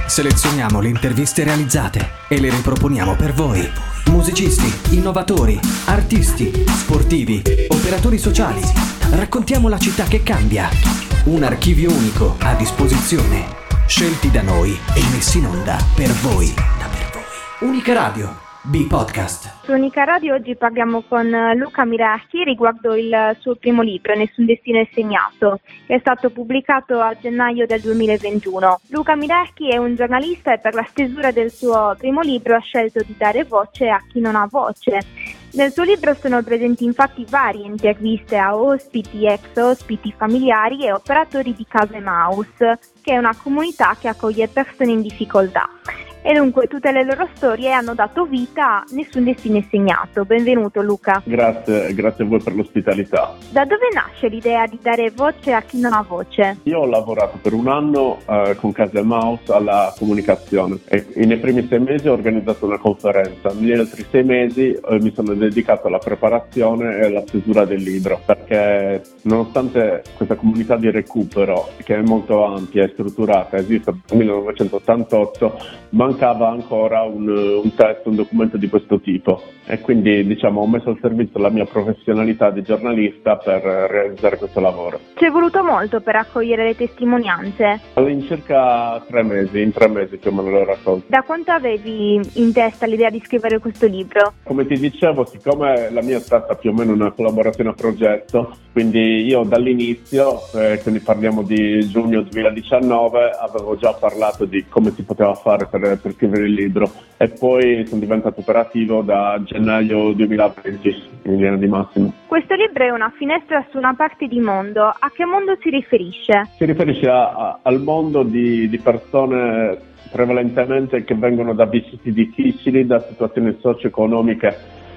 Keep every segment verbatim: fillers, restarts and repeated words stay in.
Selezioniamo le interviste realizzate e le riproponiamo per voi. Musicisti, innovatori, artisti, sportivi, operatori sociali. Raccontiamo la città che cambia. Un archivio unico a disposizione. Scelti da noi e messi in onda per voi. Unica Radio. B-Podcast. Su Unica Radio oggi parliamo con Luca Miracchi riguardo il suo primo libro, Nessun destino è segnato, che è stato pubblicato a gennaio del duemilaventuno. Luca Miracchi è un giornalista e per la stesura del suo primo libro ha scelto di dare voce a chi non ha voce. Nel suo libro sono presenti infatti varie interviste a ospiti, ex ospiti, familiari e operatori di Casa Emmaus, che è una comunità che accoglie persone in difficoltà. E dunque tutte le loro storie hanno dato vita a Nessun destino è segnato. Benvenuto Luca. Grazie, grazie a voi per l'ospitalità. Da dove nasce l'idea di dare voce a chi non ha voce? Io ho lavorato per un anno eh, con Casa Emmaus alla comunicazione e nei primi sei mesi ho organizzato una conferenza. Negli altri sei mesi eh, mi sono dedicato alla preparazione e alla stesura del libro, perché nonostante questa comunità di recupero, che è molto ampia e strutturata, esiste dal millenovecentottantotto, mancava ancora un, un testo, un documento di questo tipo, e quindi diciamo ho messo al servizio la mia professionalità di giornalista per realizzare questo lavoro. Ci è voluto molto per raccogliere le testimonianze? In circa tre mesi, in tre mesi più o meno l'ho raccolto. Da quanto avevi in testa l'idea di scrivere questo libro? Come ti dicevo, siccome la mia è stata più o meno una collaborazione a progetto, quindi io dall'inizio, eh, quindi parliamo di giugno duemiladiciannove, avevo già parlato di come si poteva fare per per scrivere il libro, e poi sono diventato operativo da gennaio duemilaventi in linea di massima. Questo libro è una finestra su una parte di mondo. A che mondo si riferisce? Si riferisce a, a, al mondo di, di persone prevalentemente che vengono da vissuti difficili, da situazioni socio-economiche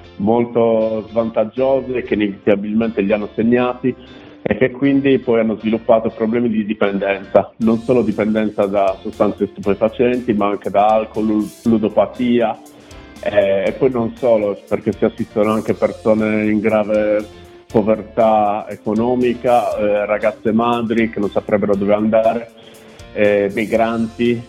molto svantaggiose che inevitabilmente li hanno segnati e che quindi poi hanno sviluppato problemi di dipendenza, non solo dipendenza da sostanze stupefacenti, ma anche da alcol, ludopatia, eh, e poi non solo, perché si assistono anche persone in grave povertà economica, eh, ragazze madri che non saprebbero dove andare, eh, migranti.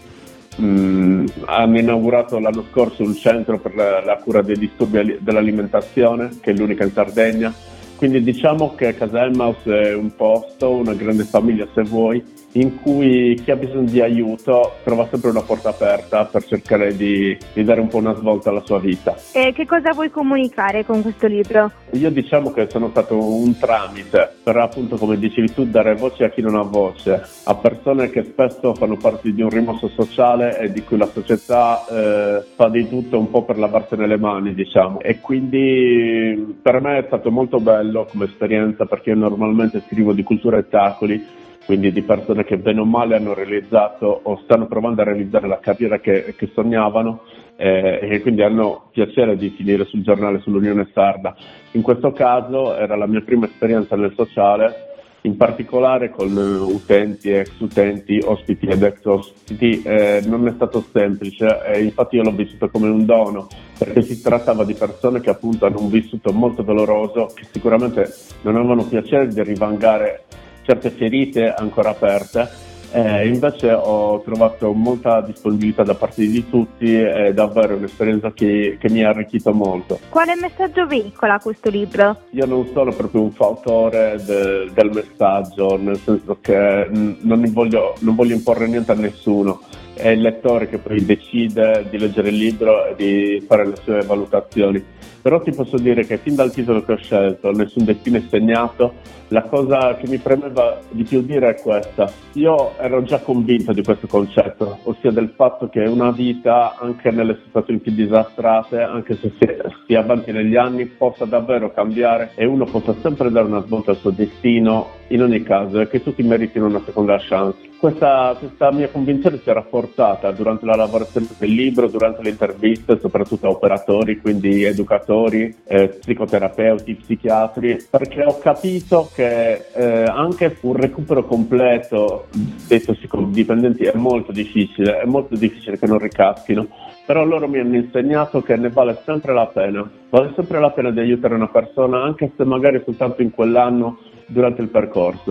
Mm, hanno inaugurato l'anno scorso un centro per la, la cura dei disturbi dell'alimentazione, che è l'unica in Sardegna. Quindi diciamo che Casa Emmaus è un posto, una grande famiglia se vuoi, in cui chi ha bisogno di aiuto trova sempre una porta aperta per cercare di, di dare un po' una svolta alla sua vita. E che cosa vuoi comunicare con questo libro? Io diciamo che sono stato un tramite per, appunto, come dicevi tu, dare voce a chi non ha voce, a persone che spesso fanno parte di un rimosso sociale e di cui la società eh, fa di tutto un po' per lavarsene le mani, diciamo. E quindi per me è stato molto bello come esperienza, perché io normalmente scrivo di cultura e tacoli, quindi di persone che bene o male hanno realizzato o stanno provando a realizzare la carriera che, che sognavano, eh, e che quindi hanno piacere di finire sul giornale sull'Unione Sarda. In questo caso era la mia prima esperienza nel sociale, in particolare con utenti, ex utenti, ospiti ed ex ospiti. Eh, non è stato semplice, e infatti io l'ho vissuto come un dono, perché si trattava di persone che appunto hanno un vissuto molto doloroso, che sicuramente non avevano piacere di rivangare certe ferite ancora aperte. Eh, invece ho trovato molta disponibilità da parte di tutti, è davvero un'esperienza che, che mi ha arricchito molto. Quale messaggio veicola questo libro? Io non sono proprio un fautore de, del messaggio, nel senso che non voglio, non voglio imporre niente a nessuno. È il lettore che poi decide di leggere il libro e di fare le sue valutazioni. Però ti posso dire che fin dal titolo che ho scelto, Nessun destino è segnato, la cosa che mi premeva di più dire è questa. Io ero già convinto di questo concetto, ossia del fatto che una vita, anche nelle situazioni più disastrate, anche se si, si è avanti negli anni, possa davvero cambiare e uno possa sempre dare una svolta al suo destino, in ogni caso, e che tutti meritino una seconda chance. Questa, questa mia convinzione si è rafforzata durante la lavorazione del libro, durante le interviste, soprattutto a operatori, quindi educatori, eh, psicoterapeuti, psichiatri, perché ho capito che eh, anche un recupero completo dei tossicodipendenti è molto difficile, è molto difficile che non ricaschino, però loro mi hanno insegnato che ne vale sempre la pena, vale sempre la pena di aiutare una persona, anche se magari soltanto in quell'anno durante il percorso.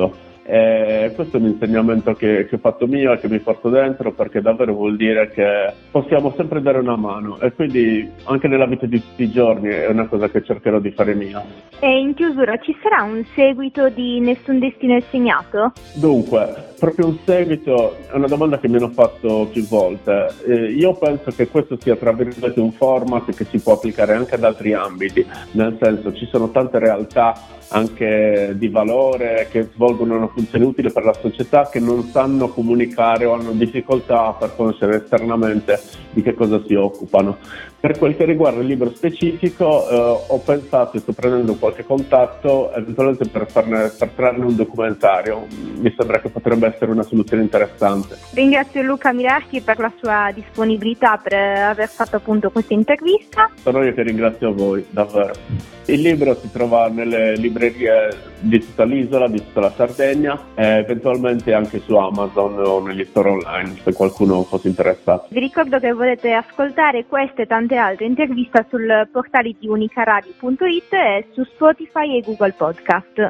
E questo è un insegnamento che, che ho fatto mio e che mi porto dentro, perché davvero vuol dire che possiamo sempre dare una mano, e quindi anche nella vita di tutti i giorni è una cosa che cercherò di fare mia. E in chiusura, ci sarà un seguito di Nessun Destino è segnato? Dunque, proprio un seguito è una domanda che mi hanno fatto più volte. Eh, io penso che questo sia, tra virgolette, un format che si può applicare anche ad altri ambiti, nel senso, ci sono tante realtà anche di valore che svolgono una funzione utile per la società, che non sanno comunicare o hanno difficoltà per conoscere esternamente di che cosa si occupano. Per quel che riguarda il libro specifico, eh, ho pensato e sto prendendo qualche contatto eventualmente per, farne, per trarne un documentario. Mi sembra che potrebbe essere una soluzione interessante. Ringrazio Luca Miraschi per la sua disponibilità, per aver fatto appunto questa intervista. Sono io che ringrazio voi, davvero. Il libro si trova nelle librerie di tutta l'isola, di tutta la Sardegna, e eventualmente anche su Amazon o negli store online, se qualcuno fosse interessato. Vi ricordo che potete ascoltare queste e tante altre interviste sul portale di unicaradio punto it e su Spotify e Google Podcast.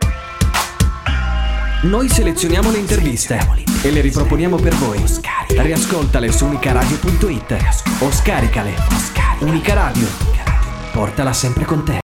Noi selezioniamo le interviste e le riproponiamo per voi. Riascoltale su unicaradio punto it o scaricale. Unica Radio, portala sempre con te.